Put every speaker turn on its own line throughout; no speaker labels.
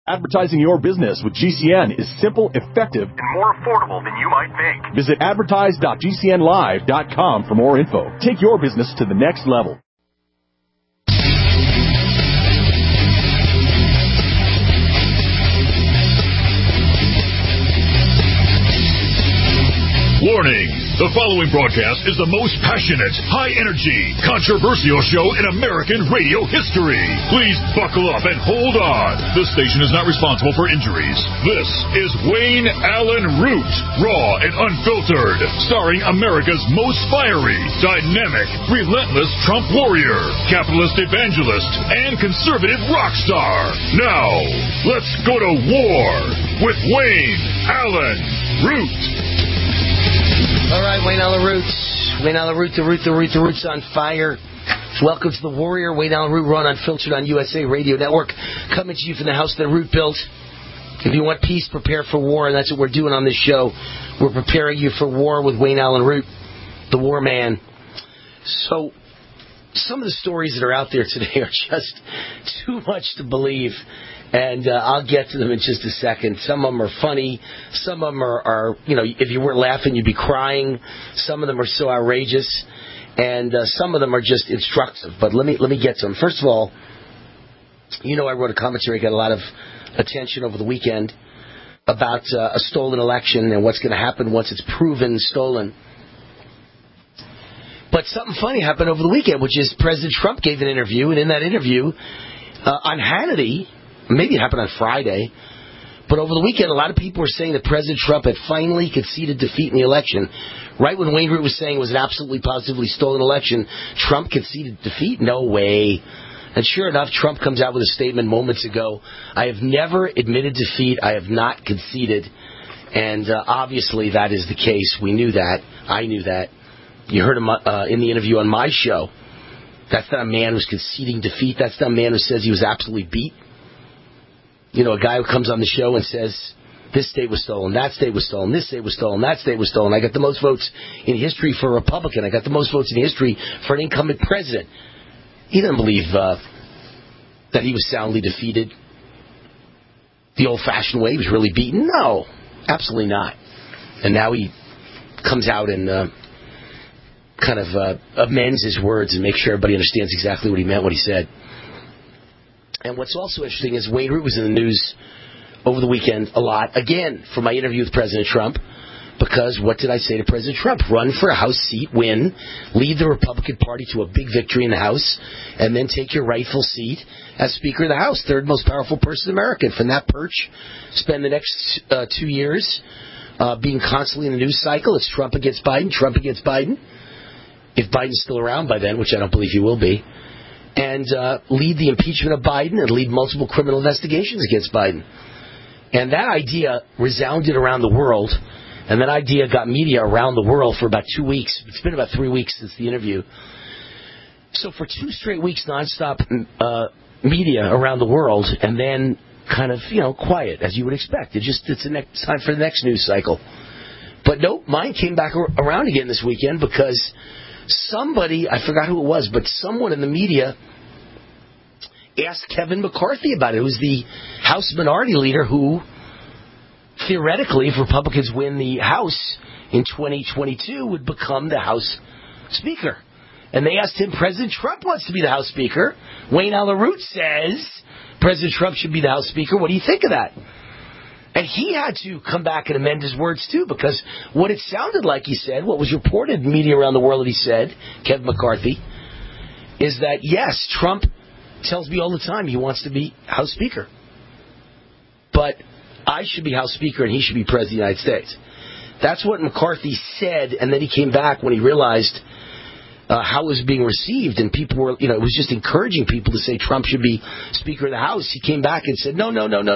Advertising your business with GCN is simple, effective, and more affordable than you might think. Visit advertise.gcnlive.com for more info. Take your business to the next level.
Warning! The following broadcast is the most passionate, high-energy, controversial show in American radio history. Please buckle up and hold on. This station is not responsible for injuries. This is Wayne Allen Root, raw and unfiltered, starring America's most fiery, dynamic, relentless Trump warrior, capitalist evangelist, and conservative rock star. Now, let's go to war with Wayne Allen Root.
All right, Wayne Allen Root. Wayne Allen Root, the Root's on fire. Welcome to the Warrior. Wayne Allen Root, Raw and Unfiltered on USA Radio Network. Coming to you from the house that Root built. If you want peace, prepare for war, and that's what we're doing on this show. We're preparing you for war with Wayne Allen Root, the war man. So, some of the stories that are out there today are just too much to believe. And I'll get to them in just a second. Some of them are funny. Some of them are if you weren't laughing, you'd be crying. Some of them are so outrageous. And some of them are just instructive. But let me get to them. First of all, I wrote a commentary, got a lot of attention over the weekend about a stolen election and what's going to happen once it's proven stolen. But something funny happened over the weekend, which is President Trump gave an interview. And in that interview, on Hannity... Maybe it happened on Friday, but over the weekend, a lot of people were saying that President Trump had finally conceded defeat in the election. Right when Wayne Root was saying it was an absolutely, positively stolen election, Trump conceded defeat? No way. And sure enough, Trump comes out with a statement moments ago. I have never admitted defeat. I have not conceded. And obviously that is the case. We knew that. I knew that. You heard him in the interview on my show. That's not a man who's conceding defeat. That's not a man who says he was absolutely beat. A guy who comes on the show and says, this state was stolen, that state was stolen, this state was stolen, that state was stolen. I got the most votes in history for a Republican. I got the most votes in history for an incumbent president. He doesn't believe that he was soundly defeated the old-fashioned way. He was really beaten. No, absolutely not. And now he comes out and kind of amends his words and makes sure everybody understands exactly what he meant, what he said. And what's also interesting is Wayne Root was in the news over the weekend a lot, again, for my interview with President Trump, because what did I say to President Trump? Run for a House seat, win, lead the Republican Party to a big victory in the House, and then take your rightful seat as Speaker of the House, third most powerful person in America. From that perch, spend the next 2 years being constantly in the news cycle. It's Trump against Biden, Trump against Biden. If Biden's still around by then, which I don't believe he will be. And lead the impeachment of Biden and lead multiple criminal investigations against Biden. And that idea resounded around the world, and that idea got media around the world for about 2 weeks. It's been about 3 weeks since the interview. So for 2 straight weeks, nonstop media around the world, and then kind of, quiet, as you would expect. It's time for the next news cycle. But nope, mine came back around again this weekend because... somebody, I forgot who it was, but someone in the media asked Kevin McCarthy about it, who's the House Minority Leader who, theoretically, if Republicans win the House in 2022, would become the House Speaker. And they asked him, President Trump wants to be the House Speaker. Wayne Allen Root says President Trump should be the House Speaker. What do you think of that? And he had to come back and amend his words, too, because what it sounded like he said, what was reported in media around the world that he said, Kevin McCarthy, is that, yes, Trump tells me all the time he wants to be House Speaker. But I should be House Speaker and he should be President of the United States. That's what McCarthy said, and then he came back when he realized how it was being received, and people were, it was just encouraging people to say Trump should be Speaker of the House. He came back and said, no.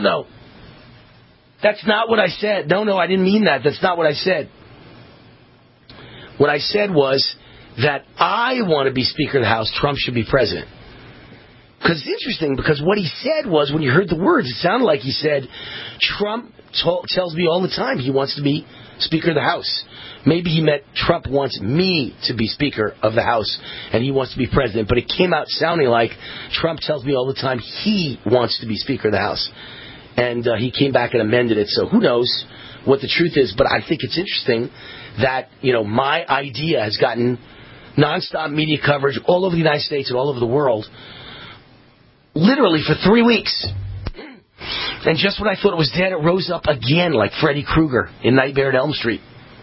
That's not what I said. No, I didn't mean that. That's not what I said. What I said was that I want to be Speaker of the House. Trump should be President. Because it's interesting, because what he said was, when you heard the words, it sounded like he said, Trump tells me all the time he wants to be Speaker of the House. Maybe he meant Trump wants me to be Speaker of the House, and he wants to be President. But it came out sounding like Trump tells me all the time he wants to be Speaker of the House. and he came back and amended it. So who knows what the truth is? But I think it's interesting that my idea has gotten nonstop media coverage all over the United States and all over the world, literally for 3 weeks. And just when I thought it was dead, it rose up again like Freddy Krueger in Nightmare on Elm Street.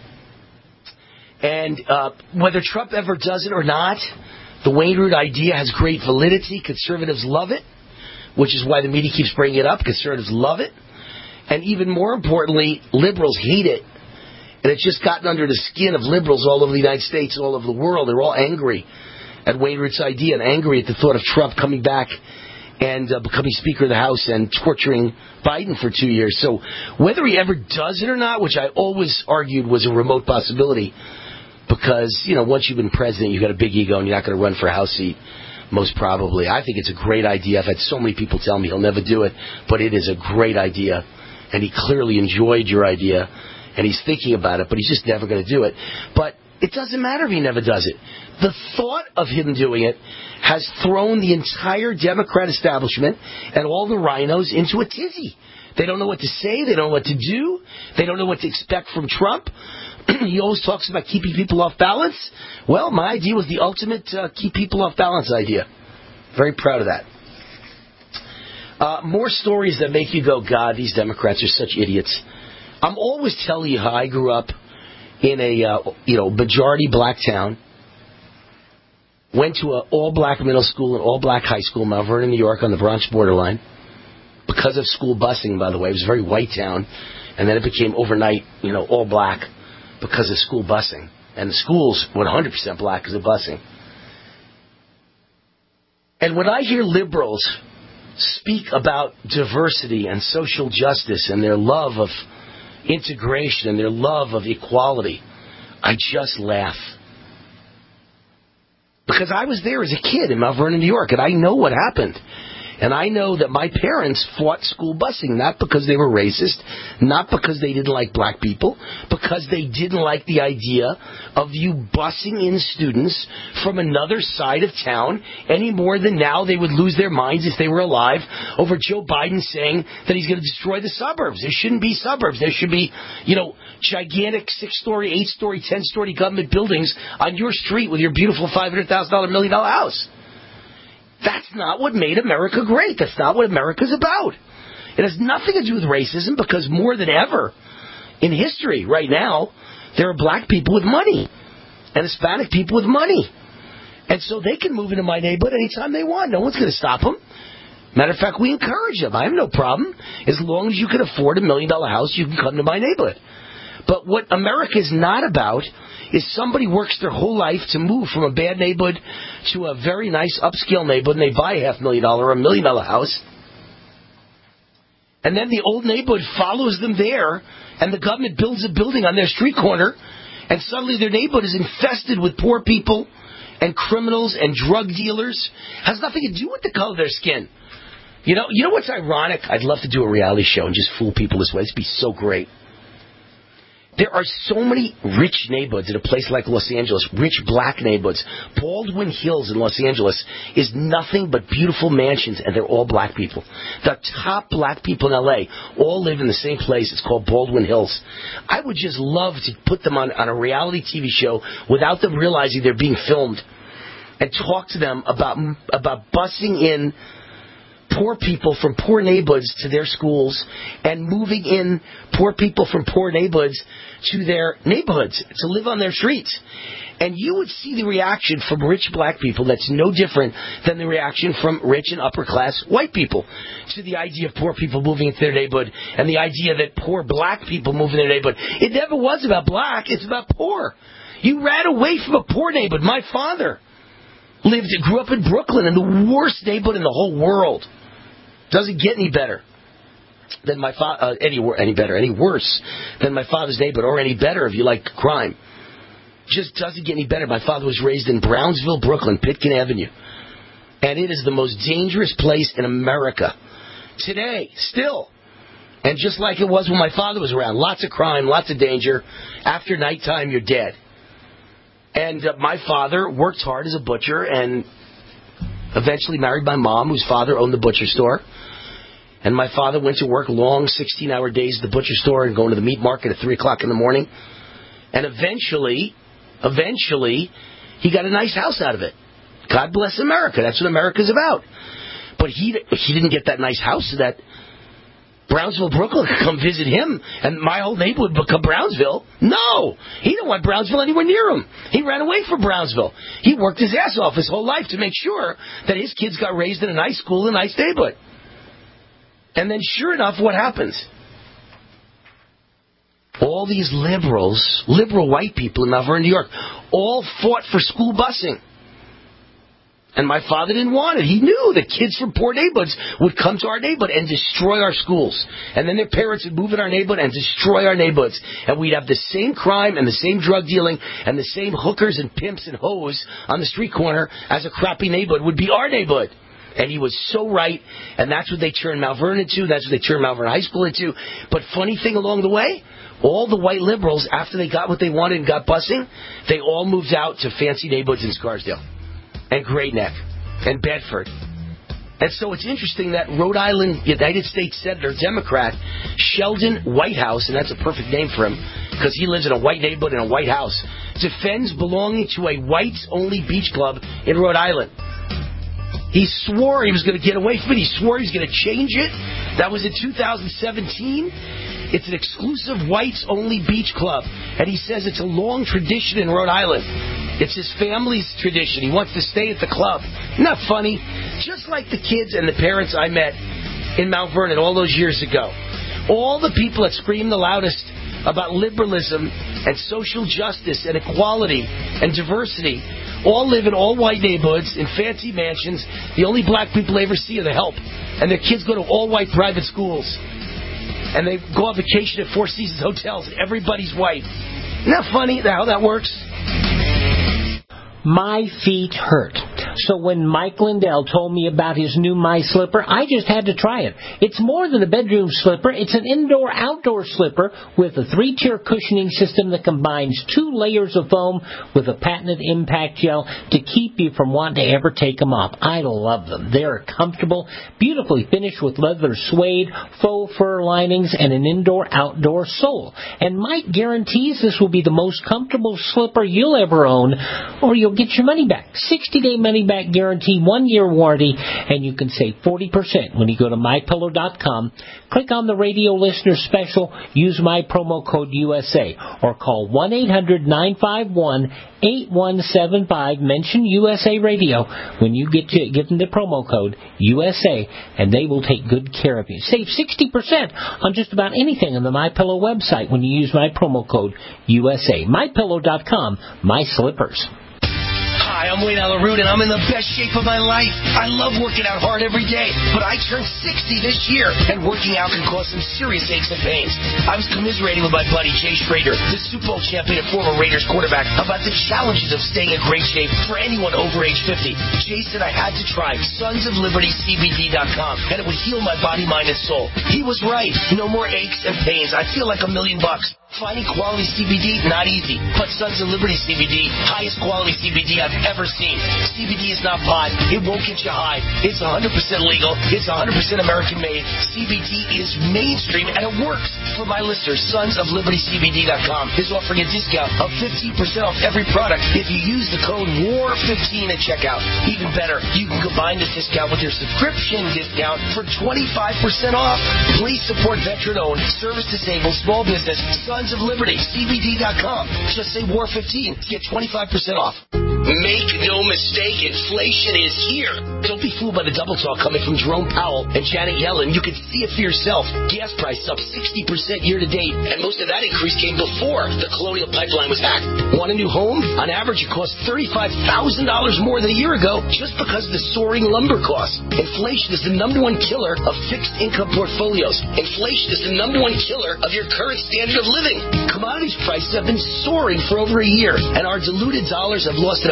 And whether Trump ever does it or not, the Wayne Root idea has great validity. Conservatives love it, which is why the media keeps bringing it up. Conservatives love it. And even more importantly, liberals hate it. And it's just gotten under the skin of liberals all over the United States and all over the world. They're all angry at Wayne Root's idea and angry at the thought of Trump coming back and becoming Speaker of the House and torturing Biden for 2 years. So whether he ever does it or not, which I always argued was a remote possibility, because, once you've been president, you've got a big ego and you're not going to run for a House seat, most probably. I think it's a great idea. I've had so many people tell me he'll never do it, but it is a great idea. And he clearly enjoyed your idea, and he's thinking about it, but he's just never going to do it. But it doesn't matter if he never does it. The thought of him doing it has thrown the entire Democrat establishment and all the rhinos into a tizzy. They don't know what to say. They don't know what to do. They don't know what to expect from Trump. He always talks about keeping people off balance. Well, my idea was the ultimate keep people off balance idea. Very proud of that. More stories that make you go, God, these Democrats are such idiots. I'm always telling you how I grew up in a majority black town. Went to an all-black middle school and all-black high school in Mount Vernon, New York, on the Bronx borderline. Because of school busing, by the way. It was a very white town. And then it became overnight, all black because of school busing. And the schools were 100% black because of busing. And when I hear liberals speak about diversity and social justice and their love of integration and their love of equality, I just laugh. Because I was there as a kid in Mount Vernon, New York, and I know what happened. And I know that my parents fought school busing, not because they were racist, not because they didn't like black people, because they didn't like the idea of you busing in students from another side of town any more than now they would lose their minds if they were alive over Joe Biden saying that he's going to destroy the suburbs. There shouldn't be suburbs. There should be, gigantic 6-story, 8-story, 10-story government buildings on your street with your beautiful $500,000, $1 million house. That's not what made America great. That's not what America's about. It has nothing to do with racism, because more than ever in history right now, there are black people with money and Hispanic people with money. And so they can move into my neighborhood anytime they want. No one's going to stop them. Matter of fact, we encourage them. I have no problem. As long as you can afford $1 million house, you can come to my neighborhood. But what America is not about is somebody works their whole life to move from a bad neighborhood to a very nice upscale neighborhood, and they buy a $500,000 or $1 million house. And then the old neighborhood follows them there, and the government builds a building on their street corner, and suddenly their neighborhood is infested with poor people and criminals and drug dealers. Has nothing to do with the color of their skin. You know what's ironic? I'd love to do a reality show and just fool people this way. It'd be so great. There are so many rich neighborhoods in a place like Los Angeles, rich black neighborhoods. Baldwin Hills in Los Angeles is nothing but beautiful mansions, and they're all black people. The top black people in L.A. all live in the same place. It's called Baldwin Hills. I would just love to put them on a reality TV show without them realizing they're being filmed, and talk to them about busing in poor people from poor neighborhoods to their schools and moving in poor people from poor neighborhoods to their neighborhoods to live on their streets. And you would see the reaction from rich black people that's no different than the reaction from rich and upper class white people to the idea of poor people moving into their neighborhood and the idea that poor black people move in their neighborhood. It never was about black. It's about poor. You ran away from a poor neighborhood. My father grew up in Brooklyn, in the worst neighborhood in the whole world. Doesn't get any better than my any worse than my father's neighborhood, or any better if you like crime. Just doesn't get any better. My father was raised in Brownsville, Brooklyn, Pitkin Avenue, and it is the most dangerous place in America today, still. And just like it was when my father was around, lots of crime, lots of danger. After nighttime, you're dead. And my father worked hard as a butcher and eventually married my mom, whose father owned the butcher store. And my father went to work long 16-hour days at the butcher store and going to the meat market at 3 o'clock in the morning. And eventually, he got a nice house out of it. God bless America. That's what America's about. But he didn't get that nice house so that Brownsville, Brooklyn could come visit him and my whole neighborhood become Brownsville. No! He didn't want Brownsville anywhere near him. He ran away from Brownsville. He worked his ass off his whole life to make sure that his kids got raised in a nice school, in a nice neighborhood. And then sure enough, what happens? All these liberal white people in Mount Vernon, New York, all fought for school busing. And my father didn't want it. He knew that kids from poor neighborhoods would come to our neighborhood and destroy our schools. And then their parents would move in our neighborhood and destroy our neighborhoods. And we'd have the same crime and the same drug dealing and the same hookers and pimps and hoes on the street corner as a crappy neighborhood would be our neighborhood. And he was so right. And that's what they turned Mount Vernon into. That's what they turned Mount Vernon High School into. But funny thing along the way, all the white liberals, after they got what they wanted and got busing, they all moved out to fancy neighborhoods in Scarsdale and Great Neck and Bedford. And so it's interesting that Rhode Island United States Senator, Democrat, Sheldon Whitehouse, and that's a perfect name for him because he lives in a white neighborhood in a white house, defends belonging to a whites-only beach club in Rhode Island. He swore he was going to get away from it. He swore he was going to change it. That was in 2017. It's an exclusive whites-only beach club. And he says it's a long tradition in Rhode Island. It's his family's tradition. He wants to stay at the club. Isn't that funny? Just like the kids and the parents I met in Mount Vernon all those years ago. All the people that scream the loudest about liberalism and social justice and equality and diversity all live in all-white neighborhoods in fancy mansions. The only black people they ever see are the help. And their kids go to all-white private schools. And they go on vacation at Four Seasons hotels. And everybody's white. Isn't that funny how that works?
My feet hurt. So when Mike Lindell told me about his new My Slipper, I just had to try it. It's more than a bedroom slipper. It's an indoor-outdoor slipper with a 3-tier cushioning system that combines 2 layers of foam with a patented impact gel to keep you from wanting to ever take them off. I love them. They're comfortable, beautifully finished with leather suede, faux fur linings, and an indoor-outdoor sole. And Mike guarantees this will be the most comfortable slipper you'll ever own, or you'll get your money back. 60-day money-back guarantee, 1-year warranty, and you can save 40% when you go to MyPillow.com. Click on the radio listener special, use my promo code USA, or call 1-800-951-8175. Mention USA Radio when you give them the promo code USA, and they will take good care of you. Save 60% on just about anything on the MyPillow website when you use my promo code USA. MyPillow.com, my slippers.
Hi, I'm Wayne Alaroot, and I'm in the best shape of my life. I love working out hard every day, but I turned 60 this year, and working out can cause some serious aches and pains. I was commiserating with my buddy Jay Schrader, the Super Bowl champion and former Raiders quarterback, about the challenges of staying in great shape for anyone over age 50. Jay said I had to try SonsOfLibertyCBD.com, and it would heal my body, mind, and soul. He was right. No more aches and pains. I feel like $1 million. Finding quality CBD, not easy. But Sons of Liberty CBD, highest quality CBD I've ever seen. CBD is not pot. It won't get you high. It's 100% legal. It's 100% American made. CBD is mainstream, and it works. For my listeners, SonsOfLibertyCBD.com is offering a discount of 15% off every product if you use the code WAR15 at checkout. Even better, you can combine this discount with your subscription discount for 25% off. Please support veteran-owned, service-disabled, small business, Sons of Liberty, CBD.com. Just say WAR15 to get 25% off. Make no mistake, inflation is here. Don't be fooled by the double talk coming from Jerome Powell and Janet Yellen. You can see it for yourself. Gas prices up 60% year to date, and most of that increase came before the Colonial Pipeline was hacked. Want a new home? On average, it costs $35,000 more than a year ago just because of the soaring lumber costs. Inflation is the #1 killer of fixed income portfolios. Inflation is the #1 killer of your current standard of living. Commodities prices have been soaring for over a year, and our diluted dollars have lost an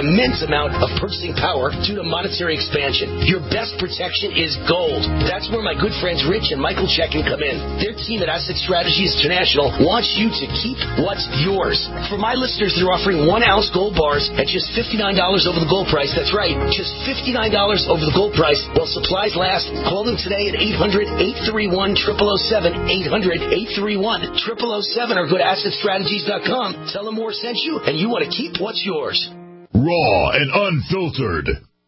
immense amount of purchasing power due to monetary expansion. Your best protection is gold. That's where my good friends Rich and Michael Checkin come in. Their team at Asset Strategies International wants you to keep what's yours. For my listeners, they're offering 1 ounce gold bars at just $59 over the gold price. That's right, just $59 over the gold price while supplies last. Call them today at 800-831-0007, 800-831-0007, or go to AssetStrategies.com. Tell them Moore sent you, and you want to keep what's yours.
Raw and unfiltered.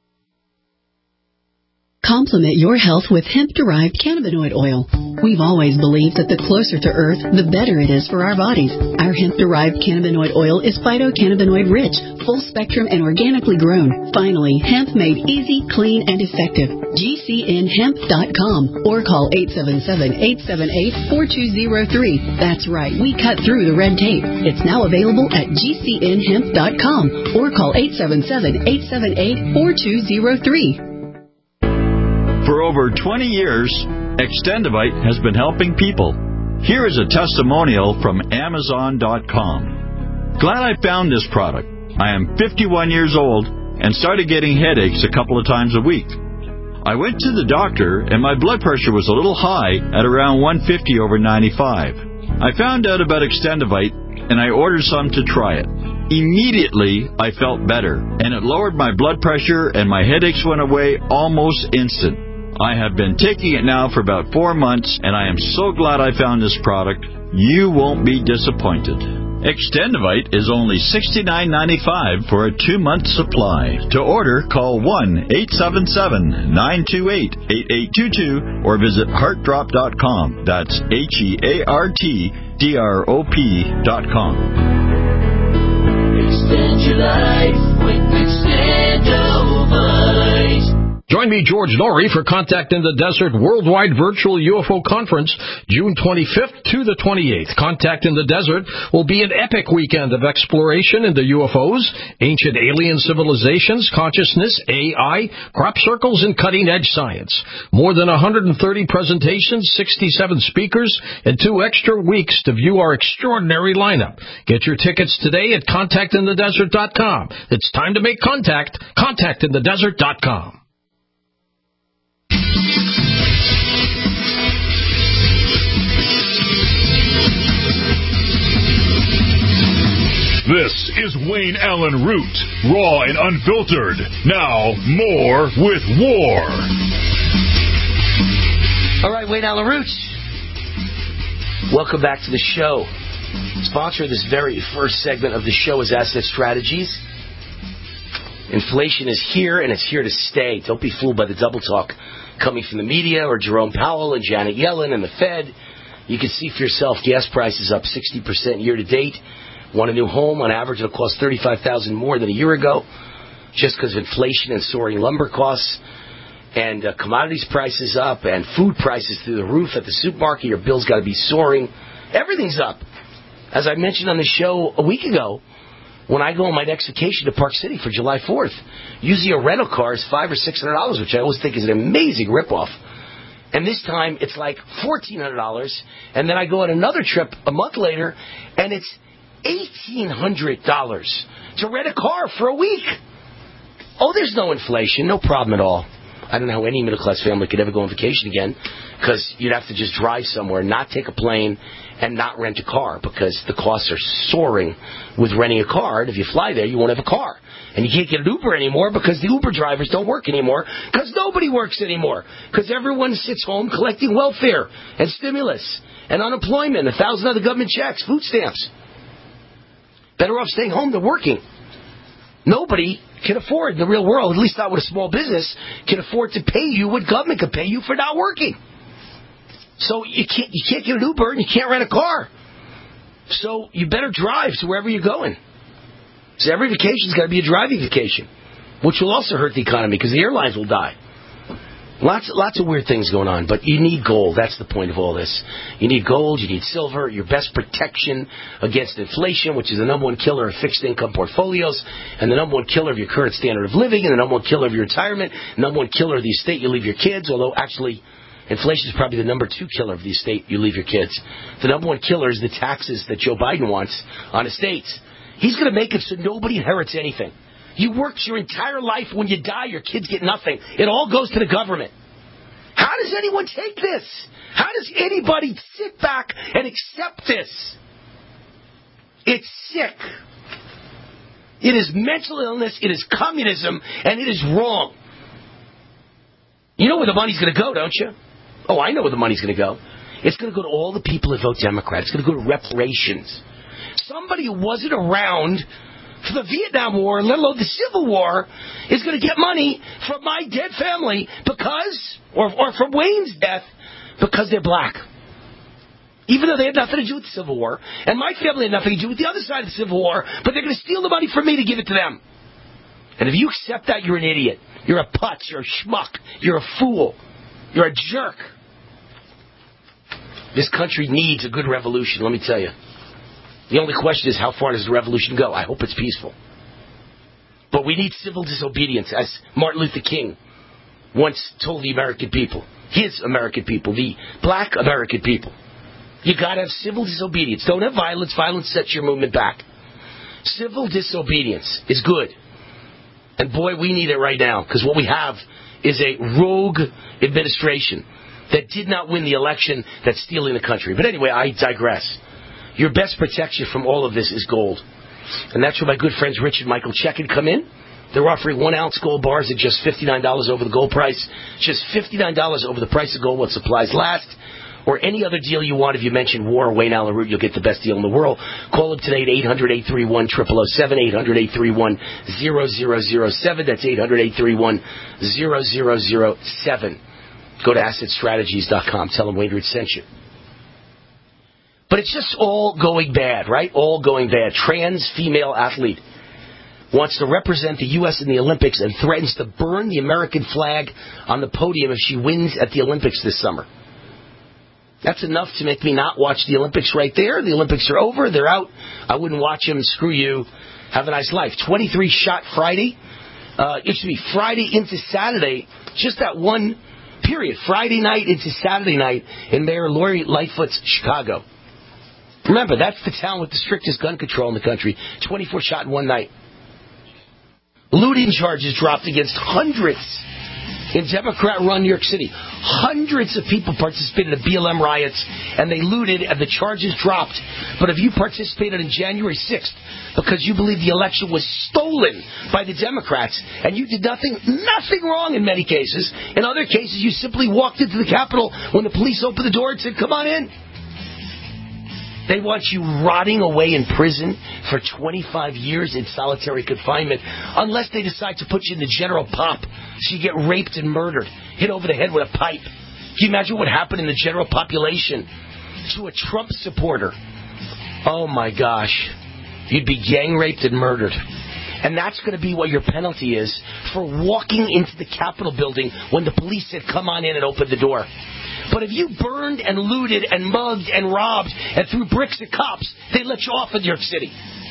Complement your health with hemp-derived cannabinoid oil. We've always believed that the closer to Earth, the better it is for our bodies. Our hemp-derived cannabinoid oil is phytocannabinoid-rich, full-spectrum, and organically grown. Finally, hemp made easy, clean, and effective. GCNhemp.com or call 877-878-4203. That's right, we cut through the red tape. It's now available at GCNhemp.com or call 877-878-4203.
For over 20 years, Extendivite has been helping people. Here is a testimonial from Amazon.com. Glad I found this product. I am 51 years old and started getting headaches a couple of times a week. I went to the doctor and my blood pressure was a little high at around 150 over 95. I found out about Extendivite and I ordered some to try it. Immediately, I felt better, and it lowered my blood pressure and my headaches went away almost instant. I have been taking it now for about 4 months, and I am so glad I found this product. You won't be disappointed. Extendivite is only $69.95 for a 2-month supply. To order, call 1-877-928-8822 or visit heartdrop.com. That's HEARTDROP.com.
Extend your life with Extendovite.
Join me, George Norrie, for Contact in the Desert Worldwide Virtual UFO Conference, June 25th to the 28th. Contact in the Desert will be an epic weekend of exploration into UFOs, ancient alien civilizations, consciousness, AI, crop circles, and cutting-edge science. More than 130 presentations, 67 speakers, and 2 extra weeks to view our extraordinary lineup. Get your tickets today at contactinthedesert.com. It's time to make contact. Contactinthedesert.com.
This is Wayne Allen Root, raw and unfiltered. Now, more with War.
All right, Wayne Allen Root. Welcome back to the show. Sponsor of this very first segment of the show is Asset Strategies. Inflation is here, and it's here to stay. Don't be fooled by the double talk coming from the media or Jerome Powell and Janet Yellen and the Fed. You can see for yourself gas prices up 60% year to date. Want a new home, on average, it'll cost $35,000 more than a year ago, just because of inflation and soaring lumber costs, and commodities prices up, and food prices through the roof at the supermarket. Your bill's got to be soaring. Everything's up. As I mentioned on the show a week ago, when I go on my next vacation to Park City for July 4th, usually a rental car is $500 or $600, which I always think is an amazing ripoff. And this time, it's like $1,400, and then I go on another trip a month later, and it's $1,800 to rent a car for a week. Oh, there's no inflation, no problem at all. I don't know how any middle-class family could ever go on vacation again, because you'd have to just drive somewhere, not take a plane, and not rent a car, because the costs are soaring with renting a car. And if you fly there, you won't have a car. And you can't get an Uber anymore because the Uber drivers don't work anymore, because nobody works anymore, because everyone sits home collecting welfare and stimulus and unemployment, 1,000 other government checks, food stamps. Better off staying home than working. Nobody can afford in the real world, at least not with a small business, can afford to pay you what government can pay you for not working. So you can't get an Uber and you can't rent a car. So you better drive to wherever you're going. So every vacation's got to be a driving vacation, which will also hurt the economy because the airlines will die. Lots of weird things going on, but you need gold. That's the point of all this. You need gold, you need silver, your best protection against inflation, which is the number one killer of fixed income portfolios, and the number one killer of your current standard of living, and the number one killer of your retirement, the number one killer of the estate you leave your kids, although actually inflation is probably the number 2 killer of the estate you leave your kids. The number one killer is the taxes that Joe Biden wants on estates. He's going to make it so nobody inherits anything. You worked your entire life. When you die, your kids get nothing. It all goes to the government. How does anyone take this? How does anybody sit back and accept this? It's sick. It is mental illness, it is communism, and it is wrong. You know where the money's going to go, don't you? Oh, I know where the money's going to go. It's going to go to all the people that vote Democrat. It's going to go to reparations. Somebody who wasn't around for the Vietnam War, let alone the Civil War, is going to get money from my dead family because, or from Wayne's death, because they're black. Even though they had nothing to do with the Civil War, and my family had nothing to do with the other side of the Civil War, but they're going to steal the money from me to give it to them. And if you accept that, you're an idiot. You're a putz. You're a schmuck. You're a fool. You're a jerk. This country needs a good revolution, let me tell you. The only question is, how far does the revolution go? I hope it's peaceful. But we need civil disobedience, as Martin Luther King once told the American people. His American people, the black American people. You got to have civil disobedience. Don't have violence. Violence sets your movement back. Civil disobedience is good. And boy, we need it right now, because what we have is a rogue administration that did not win the election, that's stealing the country. But anyway, I digress. Your best protection from all of this is gold. And that's where my good friends Rich and Michael Checkin come in. They're offering 1-ounce gold bars at just $59 over the gold price. Just $59 over the price of gold while supplies last. Or any other deal you want. If you mention War or Wayne Allen Root, you'll get the best deal in the world. Call them today at 800-831-0007, 800-831-0007. That's 800-831-0007. Go to AssetStrategies.com. Tell them Wayne Root sent you. But it's just all going bad, right? All going bad. Trans female athlete wants to represent the U.S. in the Olympics and threatens to burn the American flag on the podium if she wins at the Olympics this summer. That's enough to make me not watch the Olympics right there. The Olympics are over. They're out. I wouldn't watch them. Screw you. Have a nice life. 23 shot Friday. It should be Friday into Saturday. Just that one period. Friday night into Saturday night in Mayor Lori Lightfoot's Chicago. Remember, that's the town with the strictest gun control in the country. 24 shot in one night. Looting charges dropped against hundreds in Democrat-run New York City. Hundreds of people participated in BLM riots, and they looted, and the charges dropped. But if you participated in January 6th because you believe the election was stolen by the Democrats, and you did nothing wrong in many cases, in other cases you simply walked into the Capitol when the police opened the door and said, come on in. They want you rotting away in prison for 25 years in solitary confinement unless they decide to put you in the general pop so you get raped and murdered, hit over the head with a pipe. Can you imagine what happened in the general population to a Trump supporter? Oh, my gosh. You'd be gang raped and murdered. And that's going to be what your penalty is for walking into the Capitol building when the police said, come on in and open the door. But if you burned and looted and mugged and robbed and threw bricks at cops, they let you off in New York City.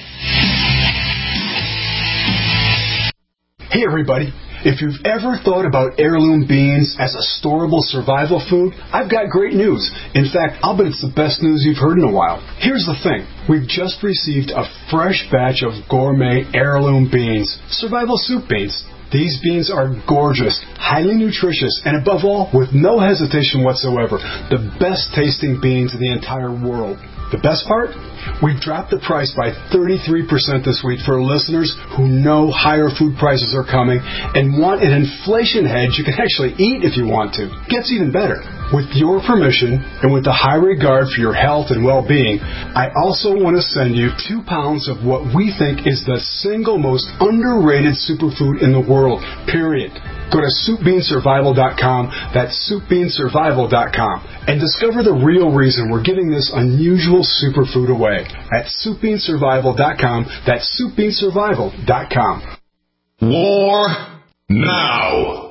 Hey, everybody. If you've ever thought about heirloom beans as a storable survival food, I've got great news. In fact, I'll bet it's the best news you've heard in a while. Here's the thing. We've just received a fresh batch of gourmet heirloom beans, survival soup beans. These beans are gorgeous, highly nutritious, and above all, with no hesitation whatsoever, the best tasting beans in the entire world. The best part? We've dropped the price by 33% this week for listeners who know higher food prices are coming and want an inflation hedge you can actually eat if you want to. Gets even better. With your permission and with the high regard for your health and well-being, I also want to send you 2 pounds of what we think is the single most underrated superfood in the world, period. Go to SoupBeanSurvival.com, that's SoupBeanSurvival.com, and discover the real reason we're giving this unusual superfood away at SoupBeanSurvival.com, that's SoupBeanSurvival.com.
War now.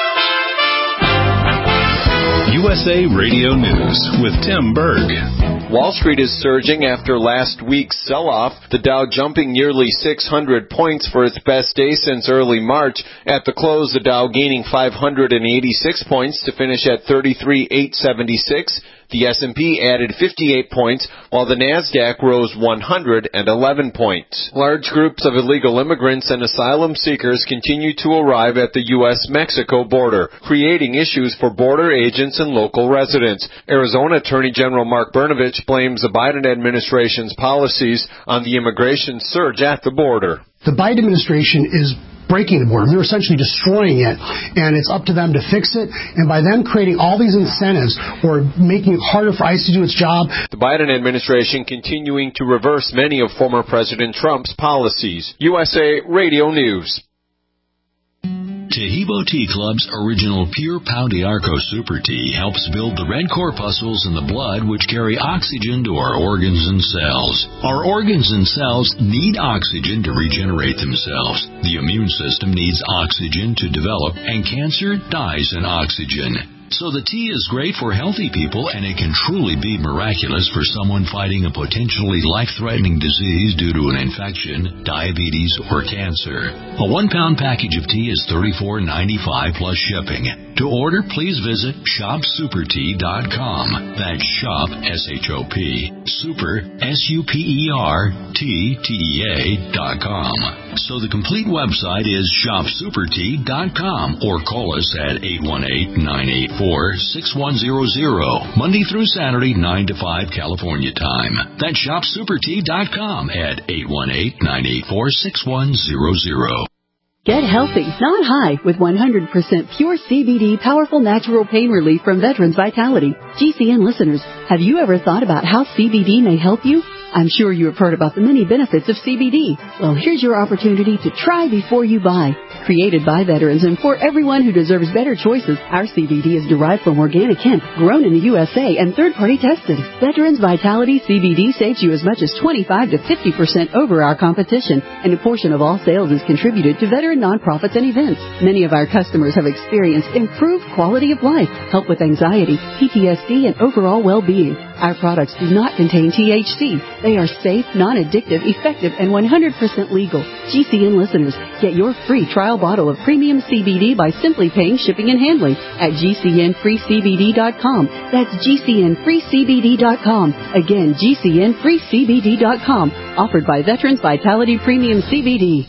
USA Radio News with Tim Berg.
Wall Street is surging after last week's sell-off, the Dow jumping nearly 600 points for its best day since early March. At the close, the Dow gaining 586 points to finish at 33,876. The S&P added 58 points, while the Nasdaq rose 111 points. Large groups of illegal immigrants and asylum seekers continue to arrive at the U.S.-Mexico border, creating issues for border agents and local residents. Arizona Attorney General Mark Brnovich blames the Biden administration's policies on the immigration surge at the border.
The Biden administration is breaking the border. They're essentially destroying it, and it's up to them to fix it. And by them creating all these incentives or making it harder for ICE to do its job.
The Biden administration continuing to reverse many of former President Trump's policies. USA Radio News.
Taheebo Tea Club's original Pure Pau d'Arco Super Tea helps build the red corpuscles in the blood which carry oxygen to our organs and cells. Our organs and cells need oxygen to regenerate themselves. The immune system needs oxygen to develop, and cancer dies in oxygen. So the tea is great for healthy people, and it can truly be miraculous for someone fighting a potentially life-threatening disease due to an infection, diabetes, or cancer. A 1-pound package of tea is $34.95 plus shipping. To order, please visit shopsupertea.com. That's shop, S-H-O-P, super, SUPERTEA.com. So the complete website is shopsupertea.com, or call us at 818-984-6100, Monday through Saturday, 9 to 5 California time. That's shopsupertea.com at 818-984-6100.
Get healthy, not high, with 100% pure CBD powerful natural pain relief from Veterans Vitality. GCN listeners, have you ever thought about how CBD may help you? I'm sure you have heard about the many benefits of CBD. Well, here's your opportunity to try before you buy. Created by veterans and for everyone who deserves better choices, our CBD is derived from organic hemp, grown in the USA, and third-party tested. Veterans Vitality CBD saves you as much as 25 to 50% over our competition, and a portion of all sales is contributed to veteran nonprofits and events. Many of our customers have experienced improved quality of life, help with anxiety, PTSD, and overall well-being. Our products do not contain THC. They are safe, non-addictive, effective, and 100% legal. GCN listeners, get your free trial bottle of premium CBD by simply paying shipping and handling at GCNFreeCBD.com. That's GCNFreeCBD.com. Again, GCNFreeCBD.com. Offered by Veterans Vitality Premium CBD.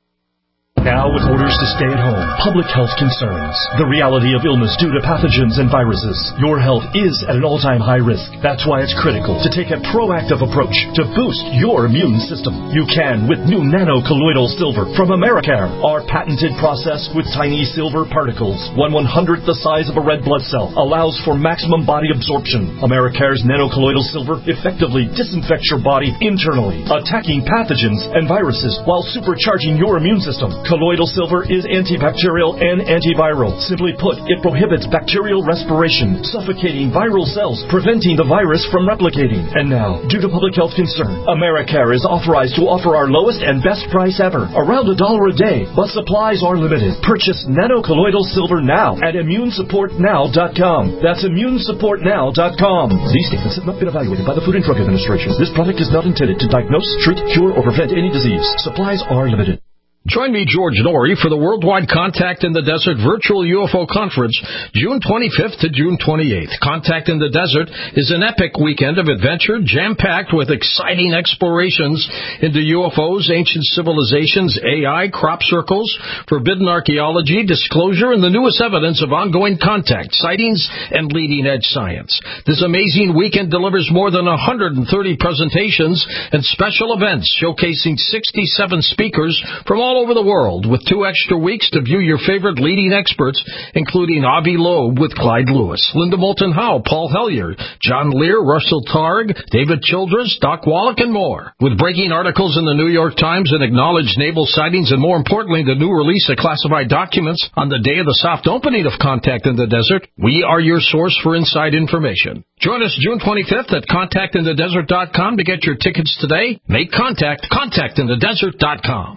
Now with orders to stay at home, public health concerns, the reality of illness due to pathogens and viruses, your health is at an all-time high risk. That's why it's critical to take a proactive approach to boost your immune system. You can with new nano-colloidal silver from Americare. Our patented process with tiny silver particles, 1/100th the size of a red blood cell, allows for maximum body absorption. Americare's nano-colloidal silver effectively disinfects your body internally, attacking pathogens and viruses while supercharging your immune system. Colloidal silver is antibacterial and antiviral. Simply put, it prohibits bacterial respiration, suffocating viral cells, preventing the virus from replicating. And now, due to public health concern, Americare is authorized to offer our lowest and best price ever, around $1 a day, but supplies are limited. Purchase nano-colloidal silver now at immunesupportnow.com. That's immunesupportnow.com. These statements have not been evaluated by the Food and Drug Administration. This product is not intended to diagnose, treat, cure, or prevent any disease. Supplies are limited.
Join me, George Norrie, for the Worldwide Contact in the Desert Virtual UFO Conference, June 25th to June 28th. Contact in the Desert is an epic weekend of adventure, jam-packed with exciting explorations into UFOs, ancient civilizations, AI, crop circles, forbidden archaeology, disclosure, and the newest evidence of ongoing contact, sightings, and leading-edge science. This amazing weekend delivers more than 130 presentations and special events showcasing 67 speakers from all over the world, with 2 extra weeks to view your favorite leading experts, including Avi Loeb with Clyde Lewis, Linda Moulton Howe, Paul Hellyer, John Lear, Russell Targ, David Childress, Doc Wallach, and more. With breaking articles in the New York Times and acknowledged naval sightings, and more importantly, the new release of classified documents on the day of the soft opening of Contact in the Desert, we are your source for inside information. Join us June 25th at contactinthedesert.com to get your tickets today. Make contact, contactinthedesert.com.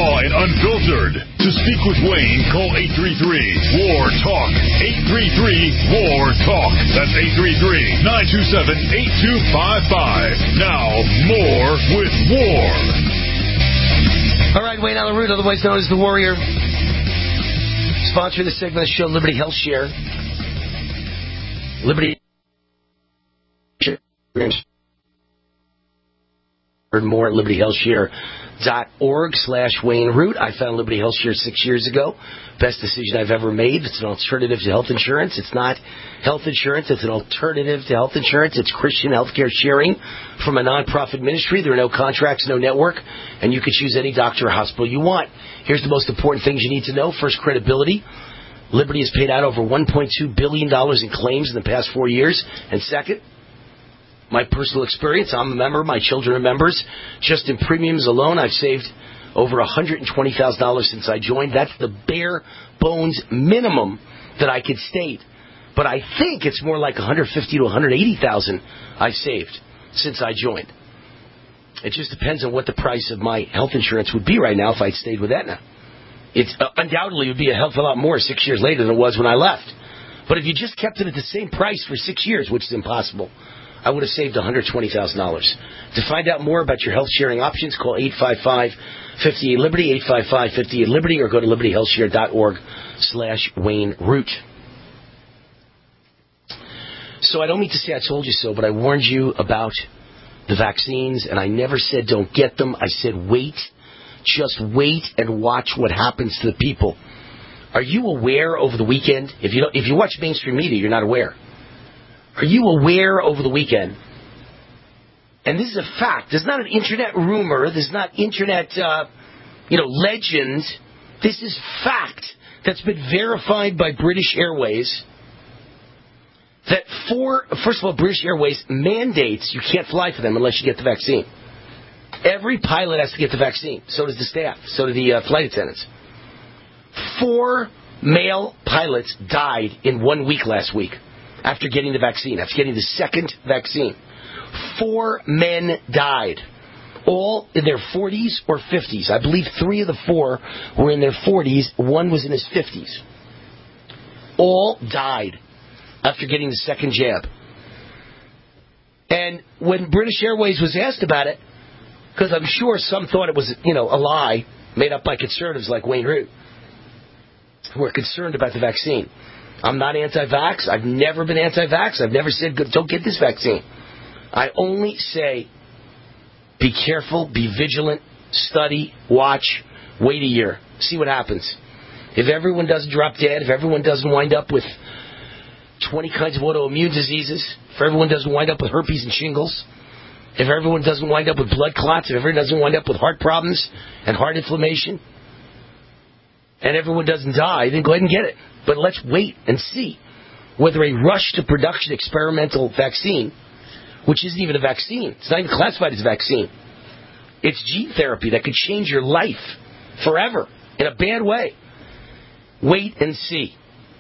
raw and unfiltered. To speak with Wayne, call 833-WAR-TALK. 833-WAR-TALK. That's 833-927-8255. Now, more with War.
All right, Wayne Allyn Root, otherwise known as the Warrior. Sponsoring this segment of the show, Liberty Health Share. Liberty Learn more at libertyhealthshare.org/Wayne Root. I found Liberty Health Share 6 years ago. Best decision I've ever made. It's an alternative to health insurance. It's not health insurance. It's an alternative to health insurance. It's Christian healthcare sharing from a nonprofit ministry. There are no contracts, no network, and you can choose any doctor or hospital you want. Here's the most important things you need to know. First, credibility. Liberty has paid out over $1.2 billion in claims in the past 4 years. And second, my personal experience. I'm a member. My children are members. Just in premiums alone, I've saved over $120,000 since I joined. That's the bare bones minimum that I could state. But I think it's more like $150,000 to $180,000 I've saved since I joined. It just depends on what the price of my health insurance would be right now if I'd stayed with Aetna. It undoubtedly would be a hell of a lot more 6 years later than it was when I left. But if you just kept it at the same price for 6 years, which is impossible, I would have saved $120,000. To find out more about your health sharing options, call 855-58-LIBERTY, 855-58-LIBERTY, or go to libertyhealthshare.org/Wayne Root. So I don't mean to say I told you so, but I warned you about the vaccines, and I never said don't get them. I said wait. Just wait and watch what happens to the people. Are you aware over the weekend? If you watch mainstream media, you're not aware. Are you aware over the weekend? And this is a fact. This is not an internet rumor. This is not internet, legend. This is fact that's been verified by British Airways. That first of all, British Airways mandates you can't fly for them unless you get the vaccine. Every pilot has to get the vaccine. So does the staff. So do the flight attendants. 4 male pilots died in 1 week last week after getting the vaccine, after getting the second vaccine. 4 men died, all in their 40s or 50s. I believe 3 of the 4 were in their 40s. 1 was in his 50s. All died after getting the second jab. And when British Airways was asked about it, because I'm sure some thought it was, a lie made up by conservatives like Wayne Root, who are concerned about the vaccine. I'm not anti-vax. I've never been anti-vax. I've never said, don't get this vaccine. I only say, be careful, be vigilant, study, watch, wait a year, see what happens. If everyone doesn't drop dead, if everyone doesn't wind up with 20 kinds of autoimmune diseases, if everyone doesn't wind up with herpes and shingles, if everyone doesn't wind up with blood clots, if everyone doesn't wind up with heart problems and heart inflammation, and everyone doesn't die, then go ahead and get it. But let's wait and see whether a rush to production experimental vaccine, which isn't even a vaccine, it's not even classified as a vaccine, it's gene therapy that could change your life forever in a bad way. Wait and see.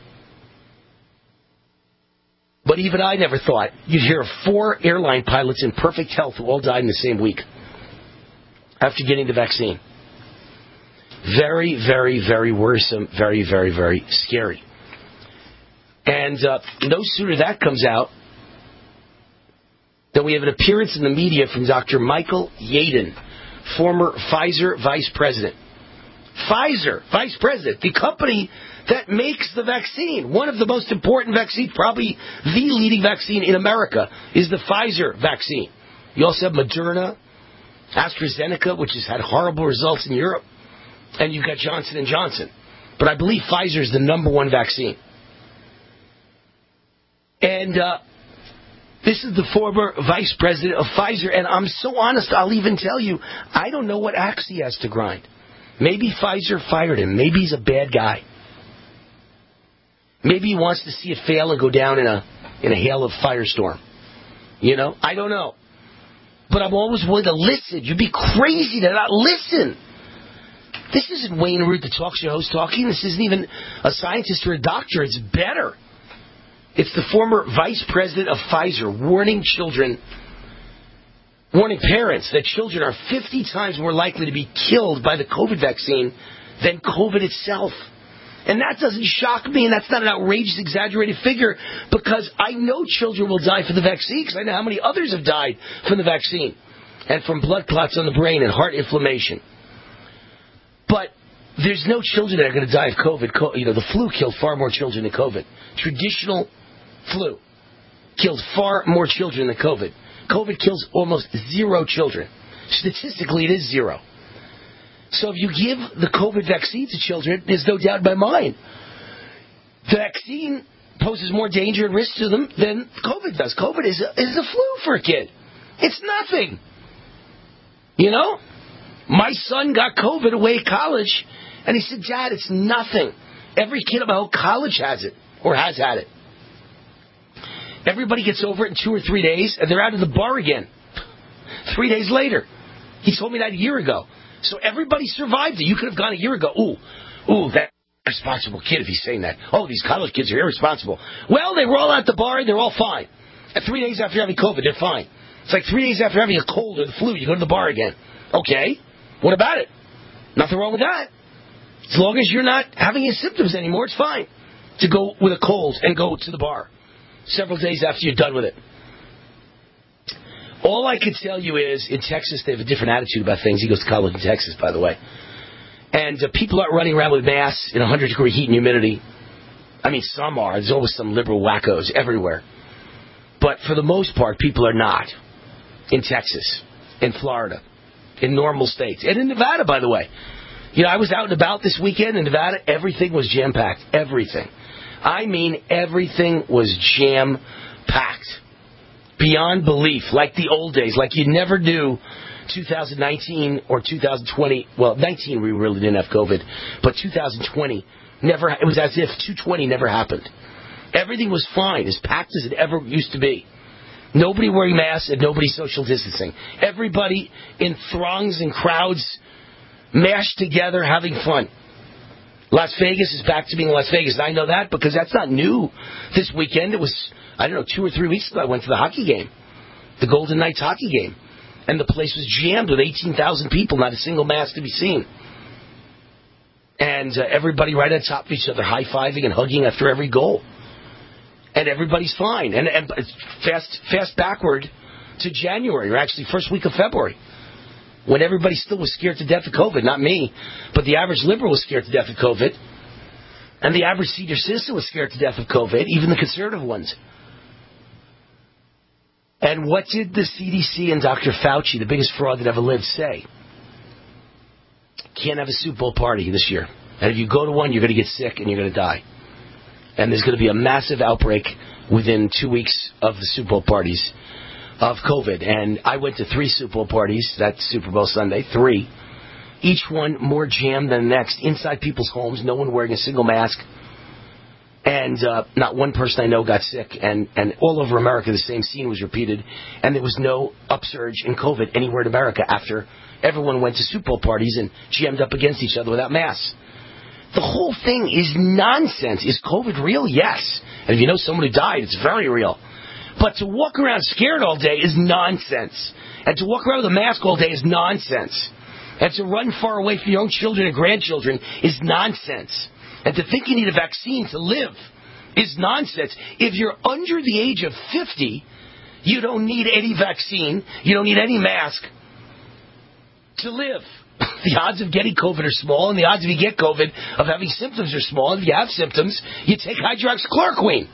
But even I never thought you'd hear of 4 airline pilots in perfect health who all died in the same week after getting the vaccine. Very, very, very worrisome. Very, very, very scary. And no sooner that comes out than we have an appearance in the media from Dr. Michael Yeadon, former Pfizer vice president. Pfizer vice president, the company that makes the vaccine. One of the most important vaccines, probably the leading vaccine in America, is the Pfizer vaccine. You also have Moderna, AstraZeneca, which has had horrible results in Europe, and you've got Johnson & Johnson. But I believe Pfizer is the number 1 vaccine. And this is the former vice president of Pfizer, and I'm so honest, I'll even tell you, I don't know what axe he has to grind. Maybe Pfizer fired him. Maybe he's a bad guy. Maybe he wants to see it fail and go down in a hail of firestorm. I don't know. But I'm always willing to listen. You'd be crazy to not listen. This isn't Wayne Root, the talk show host, talking. This isn't even a scientist or a doctor. It's better. It's the former vice president of Pfizer warning children warning parents that children are 50 times more likely to be killed by the COVID vaccine than COVID itself. And that doesn't shock me, and that's not an outrageous, exaggerated figure, because I know children will die from the vaccine, because I know how many others have died from the vaccine, and from blood clots on the brain and heart inflammation. But there's no children that are going to die of COVID. The flu killed far more children than COVID. Traditional flu killed far more children than COVID. COVID kills almost 0 children. Statistically, it is 0. So if you give the COVID vaccine to children, there's no doubt in my mind, the vaccine poses more danger and risk to them than COVID does. COVID is a flu for a kid. It's nothing. You know? My son got COVID away at college, and he said, Dad, it's nothing. Every kid at my whole college has it, or has had it. Everybody gets over it in 2 or 3 days, and they're out of the bar again 3 days later. He told me that a year ago. So everybody survived it. You could have gone a year ago, ooh, that irresponsible kid if he's saying that. Oh, these college kids are irresponsible. Well, they were all at the bar and they're all fine. And 3 days after having COVID, they're fine. It's like 3 days after having a cold or the flu, you go to the bar again. Okay, what about it? Nothing wrong with that. As long as you're not having any symptoms anymore, it's fine to go with a cold and go to the bar several days after you're done with it. All I could tell you is, in Texas, they have a different attitude about things. He goes to college in Texas, by the way. And people aren't running around with masks in 100-degree heat and humidity. I mean, some are. There's always some liberal wackos everywhere. But for the most part, people are not. In Texas, in Florida, in normal states. And in Nevada, by the way. You know, I was out and about this weekend in Nevada. Everything was jam-packed. Everything. I mean, everything was jam-packed. Beyond belief, like the old days, like you never knew 2019 or 2020. Well, 19 we really didn't have COVID, but 2020 never. It was as if 220 never happened. Everything was fine, as packed as it ever used to be. Nobody wearing masks and nobody social distancing. Everybody in throngs and crowds, mashed together, having fun. Las Vegas is back to being Las Vegas. And I know that because that's not new this weekend. It was, 2 or 3 weeks ago I went to the hockey game, the Golden Knights hockey game. And the place was jammed with 18,000 people, not a single mask to be seen. And everybody right on top of each other, high-fiving and hugging after every goal. And everybody's fine. And fast backward to January, or actually first week of February, when everybody still was scared to death of COVID. Not me, but the average liberal was scared to death of COVID. And the average senior citizen was scared to death of COVID, even the conservative ones. And what did the CDC and Dr. Fauci, the biggest fraud that ever lived, say? Can't have a Super Bowl party this year. And if you go to one, you're going to get sick and you're going to die. And there's going to be a massive outbreak within 2 weeks of the Super Bowl parties of COVID. And I went to 3 Super Bowl parties that Super Bowl Sunday, 3. Each one more jammed than the next, inside people's homes, no one wearing a single mask. And not one person I know got sick. And all over America, the same scene was repeated. And there was no upsurge in COVID anywhere in America after everyone went to Super Bowl parties and jammed up against each other without masks. The whole thing is nonsense. Is COVID real? Yes. And if you know someone who died, it's very real. But to walk around scared all day is nonsense. And to walk around with a mask all day is nonsense. And to run far away from your own children and grandchildren is nonsense. And to think you need a vaccine to live is nonsense. If you're under the age of 50, you don't need any vaccine. You don't need any mask to live. The odds of getting COVID are small, and the odds if you get COVID of having symptoms are small. And if you have symptoms, you take hydroxychloroquine.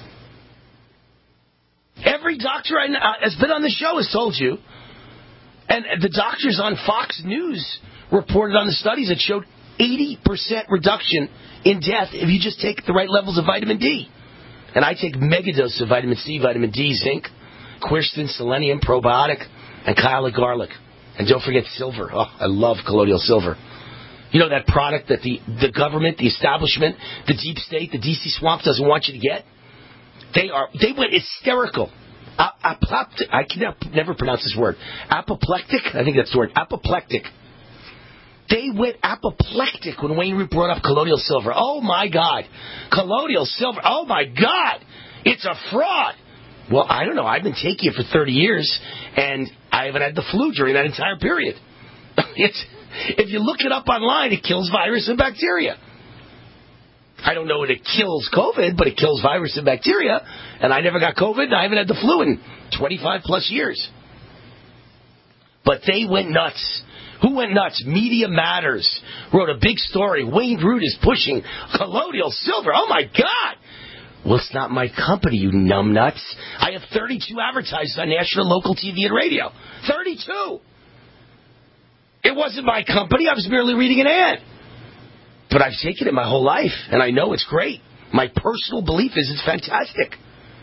Every doctor has been on the show has told you, and the doctors on Fox News reported on the studies that showed 80% reduction in death if you just take the right levels of vitamin D. And I take megadoses of vitamin C, vitamin D, zinc, quercetin, selenium, probiotic, and Kyla garlic. And don't forget silver. Oh, I love colloidal silver. You know that product that the government, the establishment, the deep state, the DC swamp doesn't want you to get? They went hysterical. I can never pronounce this word. Apoplectic? I think that's the word. Apoplectic. They went apoplectic when Wayne Root brought up colloidal silver. Oh, my God. Colloidal silver. Oh, my God. It's a fraud. Well, I don't know. I've been taking it for 30 years, and I haven't had the flu during that entire period. If you look it up online, it kills virus and bacteria. I don't know if it kills COVID, but it kills virus and bacteria. And I never got COVID, and I haven't had the flu in 25 plus years. But they went nuts. Who went nuts? Media Matters wrote a big story. Wayne Root is pushing colloidal silver. Oh, my God. Well, it's not my company, you numbnuts. I have 32 advertisers on national, local TV and radio. 32. It wasn't my company. I was merely reading an ad. But I've taken it my whole life, and I know it's great. My personal belief is it's fantastic.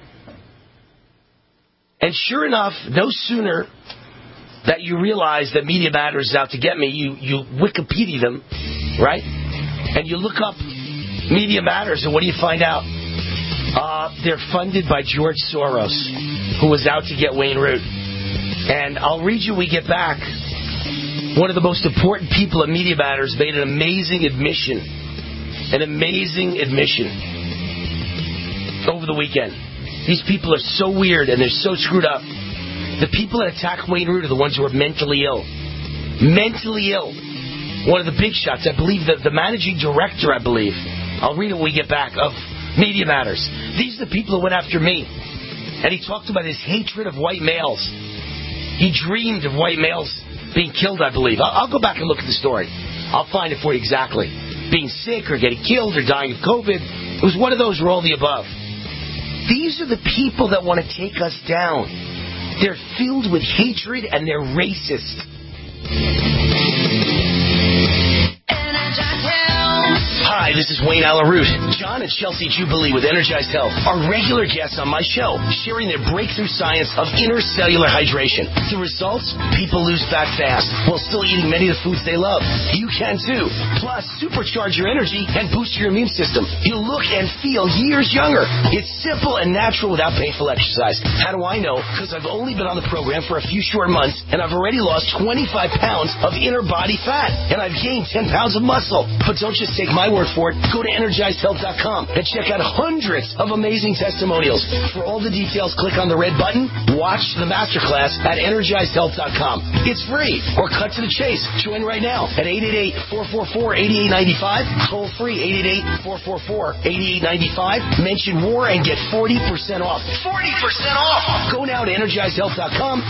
And sure enough, no sooner that you realize that Media Matters is out to get me, you Wikipedia them, right? And you look up Media Matters, and what do you find out? They're funded by George Soros, who was out to get Wayne Root. And I'll read you when we get back. One of the most important people at Media Matters made an amazing admission. Over the weekend. These people are so weird and they're so screwed up. The people that attack Wayne Root are the ones who are mentally ill. Mentally ill. One of the big shots, I believe, the managing director, I'll read it when we get back, of Media Matters. These are the people who went after me. And he talked about his hatred of white males. He dreamed of white males being killed, I believe. I'll go back and look at the story. I'll find it for you exactly. Being sick or getting killed or dying of COVID. It was one of those or all the above. These are the people that want to take us down. They're filled with hatred and they're racist. Hi, this is Wayne Allen Root. John and Chelsea Jubilee with Energized Health are regular guests on my show, sharing their breakthrough science of intercellular hydration. The results? People lose fat fast while still eating many of the foods they love. You can too. Plus, supercharge your energy and boost your immune system. You'll look and feel years younger. It's simple and natural without painful exercise. How do I know? Because I've only been on the program for a few short months, and I've already lost 25 pounds of inner body fat, and I've gained 10 pounds of muscle. But don't just take my word for it. Go to EnergizedHealth.com and check out hundreds of amazing testimonials. For all the details, click on the red button. Watch the masterclass at EnergizedHealth.com. It's free, or cut to the chase. Join right now at 888-444-8895. Toll free 888-444-8895. Mention war and get 40% off. 40% off! Go now to EnergizedHealth.com,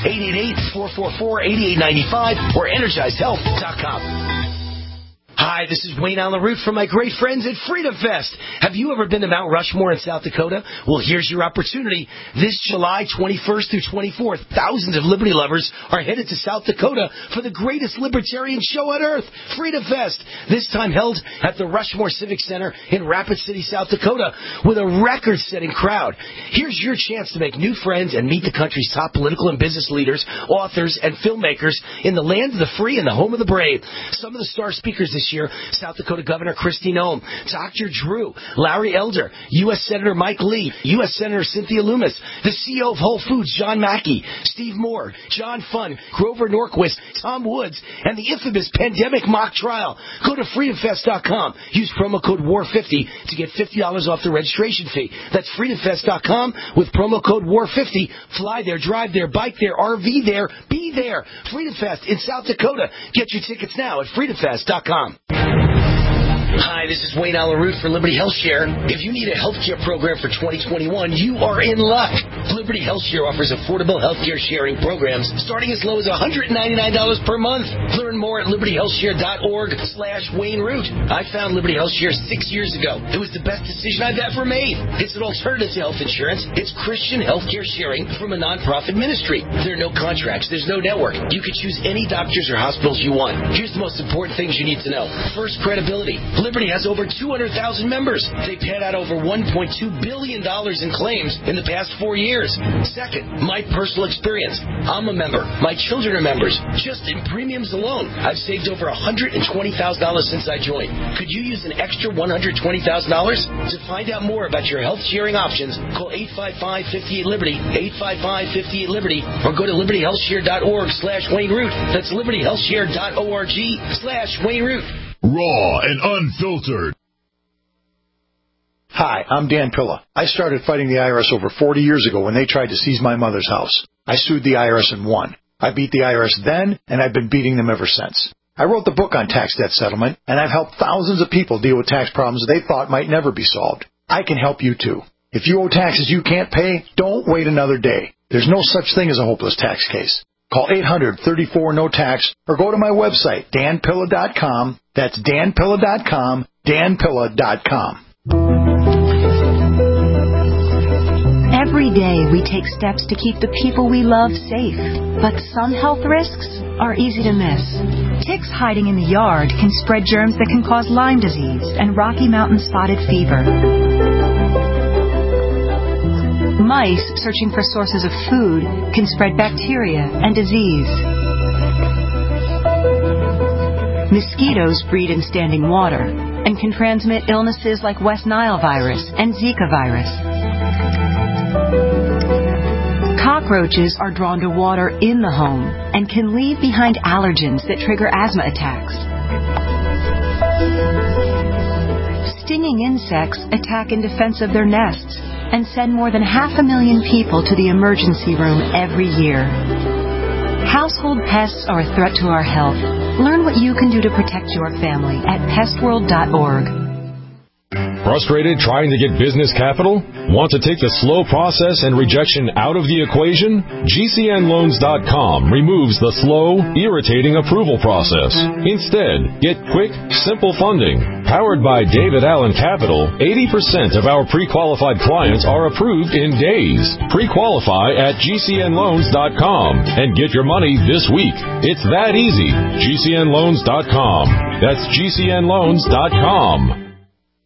888-444-8895, or EnergizedHealth.com. Hi, this is Wayne Allen Root from my great friends at Freedom Fest. Have you ever been to Mount Rushmore in South Dakota? Well, here's your opportunity. This July 21st through 24th, thousands of liberty lovers are headed to South Dakota for the greatest libertarian show on earth, Freedom Fest. This time held at the Rushmore Civic Center in Rapid City, South Dakota, with a record-setting crowd. Here's your chance to make new friends and meet the country's top political and business leaders, authors, and filmmakers in the land of the free and the home of the brave. Some of the star speakers this year: South Dakota Governor Kristi Noem, Dr. Drew, Larry Elder, U.S. Senator Mike Lee, U.S. Senator Cynthia Lummis, the CEO of Whole Foods, John Mackey, Steve Moore, John Funn, Grover Norquist, Tom Woods, and the infamous pandemic mock trial. Go to freedomfest.com. Use promo code WAR50 to get $50 off the registration fee. That's freedomfest.com with promo code WAR50. Fly there, drive there, bike there, RV there, be there. Freedom Fest in South Dakota. Get your tickets now at freedomfest.com. Hi, this is Wayne Allen Root for Liberty HealthShare. If you need a healthcare program for 2021, you are in luck. Liberty HealthShare offers affordable healthcare sharing programs starting as low as $199 per month. Learn more at libertyhealthshare.org/Wayne Root. I found Liberty HealthShare 6 years ago. It was the best decision I've ever made. It's an alternative to health insurance. It's Christian healthcare sharing from a nonprofit ministry. There are no contracts. There's no network. You can choose any doctors or hospitals you want. Here's the most important things you need to know. First, credibility. Liberty has over 200,000 members. They paid out over $1.2 billion in claims in the past 4 years. Second, my personal experience. I'm a member. My children are members. Just in premiums alone, I've saved over $120,000 since I joined. Could you use an extra $120,000? To find out more about your health sharing options, call 855-58-LIBERTY, 855-58-LIBERTY, or go to libertyhealthshare.org/Wayne Root. That's libertyhealthshare.org/Wayne Root.
Raw and unfiltered.
Hi, I'm Dan Pilla. I started fighting the IRS over 40 years ago when they tried to seize my mother's house. I sued the IRS and won. I beat the IRS then, and I've been beating them ever since. I wrote the book on tax debt settlement, and I've helped thousands of people deal with tax problems they thought might never be solved. I can help you too. If you owe taxes you can't pay, don't wait another day. There's no such thing as a hopeless tax case. Call 800-34-NO-TAX or go to my website, danpilla.com. That's danpilla.com, danpilla.com.
Every day we take steps to keep the people we love safe, but some health risks are easy to miss. Ticks hiding in the yard can spread germs that can cause Lyme disease and Rocky Mountain spotted fever. Mice searching for sources of food can spread bacteria and disease. Mosquitoes breed in standing water and can transmit illnesses like West Nile virus and Zika virus. Cockroaches are drawn to water in the home and can leave behind allergens that trigger asthma attacks. Stinging insects attack in defense of their nests and send more than 500,000 people to the emergency room every year. Household pests are a threat to our health. Learn what you can do to protect your family at pestworld.org.
Frustrated trying to get business capital? Want to take the slow process and rejection out of the equation? GCNloans.com removes the slow, irritating approval process. Instead, get quick, simple funding. Powered by David Allen Capital, 80% of our pre-qualified clients are approved in days. Pre-qualify at GCNloans.com and get your money this week. It's that easy. GCNloans.com. That's GCNloans.com.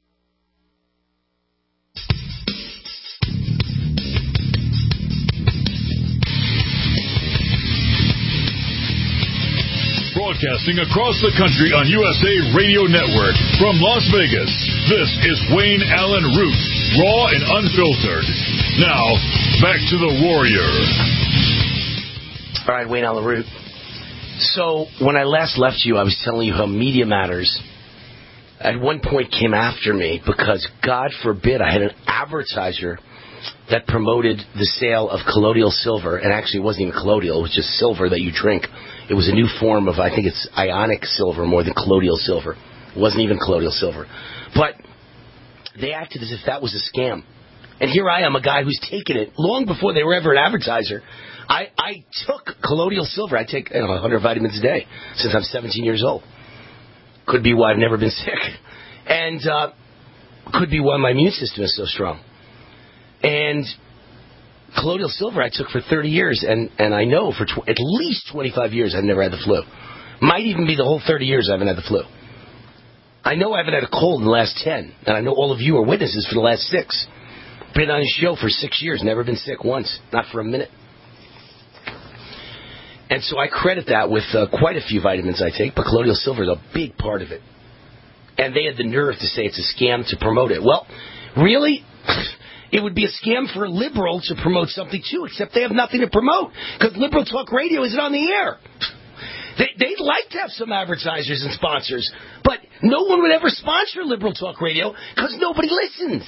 Broadcasting across the country on USA Radio Network from Las Vegas, this is Wayne Allen Root, raw and unfiltered. Now, back to the Warrior.
All right, Wayne Allen Root. So, when I last left you, I was telling you how Media Matters at one point came after me because, God forbid, I had an advertiser that promoted the sale of colloidal silver, and actually it wasn't even colloidal, it was just silver that you drink. It was a new form of, I think it's ionic silver more than colloidal silver. It wasn't even colloidal silver. But they acted as if that was a scam. And here I am, a guy who's taken it long before they were ever an advertiser. I took colloidal silver. I take 100 vitamins a day since I'm 17 years old. Could be why I've never been sick. And could be why my immune system is so strong. And colloidal silver I took for 30 years, and I know for at least 25 years I've never had the flu. Might even be the whole 30 years I haven't had the flu. I know I haven't had a cold in the last 10, and I know all of you are witnesses for the last 6. Been on a show for 6 years, never been sick once, not for a minute. And so I credit that with quite a few vitamins I take, but colloidal silver is a big part of it. And they had the nerve to say it's a scam to promote it. Well, really? It would be a scam for a liberal to promote something, too, except they have nothing to promote, because Liberal Talk Radio isn't on the air. They'd like to have some advertisers and sponsors, but no one would ever sponsor Liberal Talk Radio because nobody listens.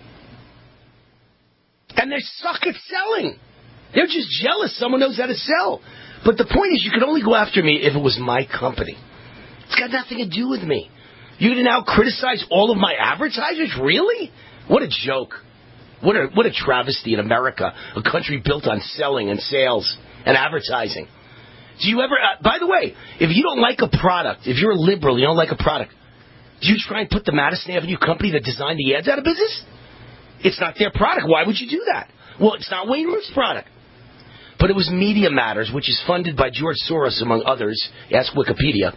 And they suck at selling. They're just jealous someone knows how to sell. But the point is, you could only go after me if it was my company. It's got nothing to do with me. You're going to now criticize all of my advertisers? Really? What a joke. What a travesty in America, a country built on selling and sales and advertising. Do you ever, by the way, if you don't like a product, if you're a liberal, you don't like a product, do you try and put the Madison Avenue company that designed the ads out of business? It's not their product. Why would you do that? Well, it's not Wayne Root's product. But it was Media Matters, which is funded by George Soros, among others. Ask Wikipedia.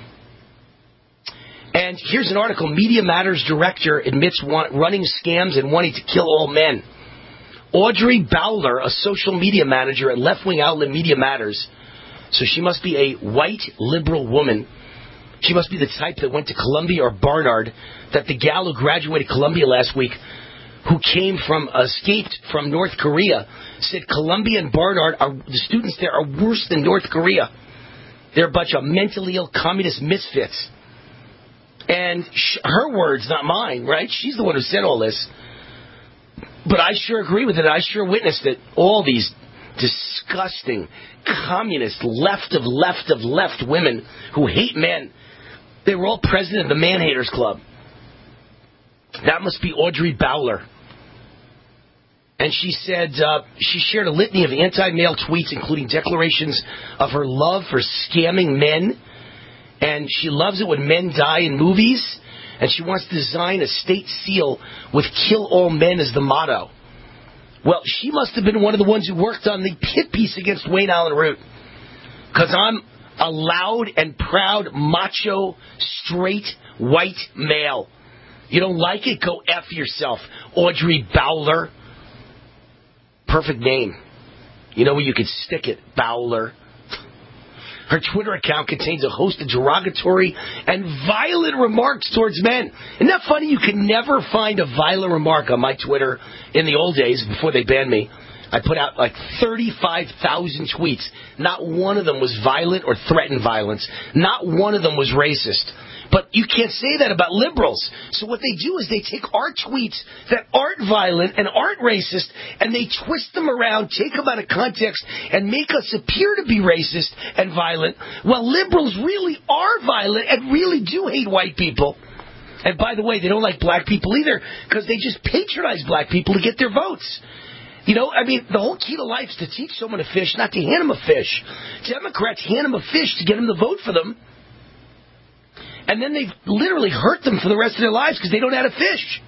And here's an article. Media Matters director admits running scams and wanting to kill all men. Audrey Bowler, a social media manager at left-wing outlet Media Matters. So she must be a white liberal woman. She must be the type that went to Columbia or Barnard, that the gal who graduated Columbia last week, who escaped from North Korea, said Columbia and Barnard, the students there are worse than North Korea. They're a bunch of mentally ill communist misfits. And her words, not mine, right? She's the one who said all this. But I sure agree with it. I sure witnessed it. All these disgusting, communist, left women who hate men. They were all president of the Man Haters Club. That must be Audrey Bowler. And she said she shared a litany of anti-male tweets, including declarations of her love for scamming men. And she loves it when men die in movies. And she wants to design a state seal with "Kill All Men" as the motto. Well, she must have been one of the ones who worked on the hit piece against Wayne Allen Root. Because I'm a loud and proud, macho, straight, white male. You don't like it? Go F yourself, Audrey Bowler. Perfect name. You know where you could stick it, Bowler. Her Twitter account contains a host of derogatory and violent remarks towards men. Isn't that funny? You can never find a violent remark on my Twitter in the old days before they banned me. I put out like 35,000 tweets. Not one of them was violent or threatened violence. Not one of them was racist. But you can't say that about liberals. So what they do is they take our tweets that aren't violent and aren't racist, and they twist them around, take them out of context, and make us appear to be racist and violent, while liberals really are violent and really do hate white people. And by the way, they don't like black people either, because they just patronize black people to get their votes. You know, I mean, the whole key to life is to teach someone to fish, not to hand them a fish. Democrats hand them a fish to get them to vote for them. And then they've literally hurt them for the rest of their lives because they don't know how to fish.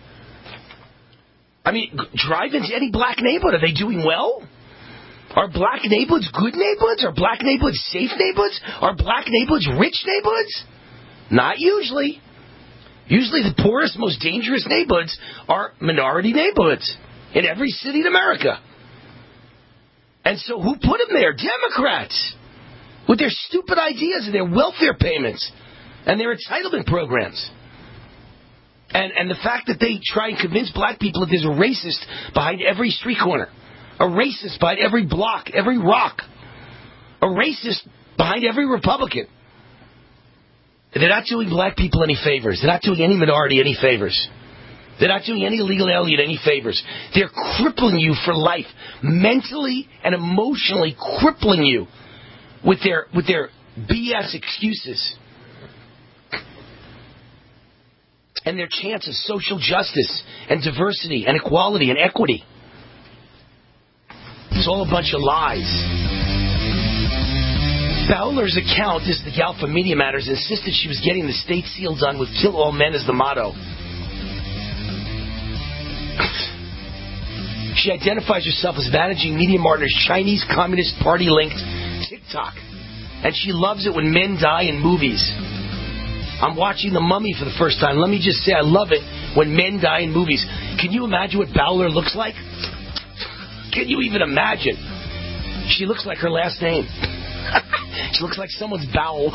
I mean, drive into any black neighborhood. Are they doing well? Are black neighborhoods good neighborhoods? Are black neighborhoods safe neighborhoods? Are black neighborhoods rich neighborhoods? Not usually. Usually the poorest, most dangerous neighborhoods are minority neighborhoods in every city in America. And so who put them there? Democrats. With their stupid ideas and their welfare payments. And their entitlement programs. And the fact that they try and convince black people that there's a racist behind every street corner. A racist behind every block, every rock. A racist behind every Republican. They're not doing black people any favors. They're not doing any minority any favors. They're not doing any illegal alien any favors. They're crippling you for life. Mentally and emotionally crippling you with their BS excuses. And their chance of social justice and diversity and equality and equity. It's all a bunch of lies. Bowler's account, this is the gal from Media Matters, insisted she was getting the state seal done with "Kill All Men" as the motto. She identifies herself as managing Media Partner's Chinese Communist Party-linked TikTok. And she loves it when men die in movies. I'm watching The Mummy for the first time. Let me just say I love it when men die in movies. Can you imagine what Bowler looks like? Can you even imagine? She looks like her last name. She looks like someone's bowel.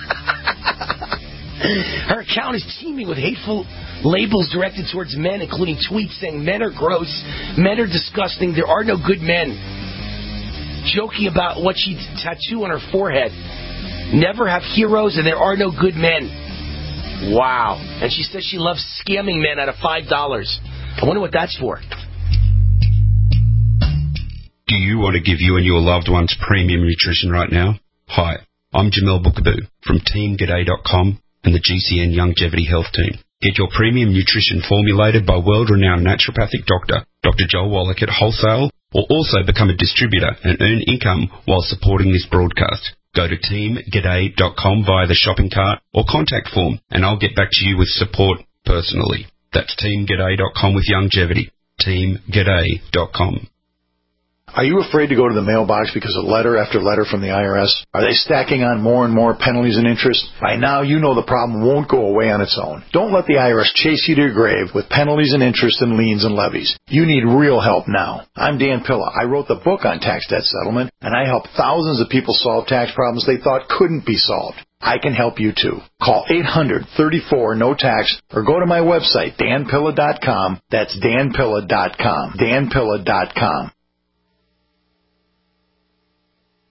Her account is teeming with hateful labels directed towards men, including tweets saying men are gross, men are disgusting, there are no good men. Joking about what she tattooed on her forehead. Never have heroes and there are no good men. Wow. And she says she loves scamming men out of $5. I wonder what that's for.
Do you want to give you and your loved ones premium nutrition right now? Hi, I'm Jamel Bookaboo from TeamGaday.com and the GCN Longevity Health Team. Get your premium nutrition formulated by world-renowned naturopathic doctor, Dr. Joel Wallach at wholesale, or also become a distributor and earn income while supporting this broadcast. Go to TeamGaday.com via the shopping cart or contact form, and I'll get back to you with support personally. That's TeamGaday.com with longevity. TeamGaday.com.
Are you afraid to go to the mailbox because of letter after letter from the IRS? Are they stacking on more and more penalties and interest? By now, you know the problem won't go away on its own. Don't let the IRS chase you to your grave with penalties and interest and liens and levies. You need real help now. I'm Dan Pilla. I wrote the book on tax debt settlement, and I help thousands of people solve tax problems they thought couldn't be solved. I can help you too. Call 800-34-NO-TAX or go to my website, danpilla.com. That's danpilla.com. danpilla.com.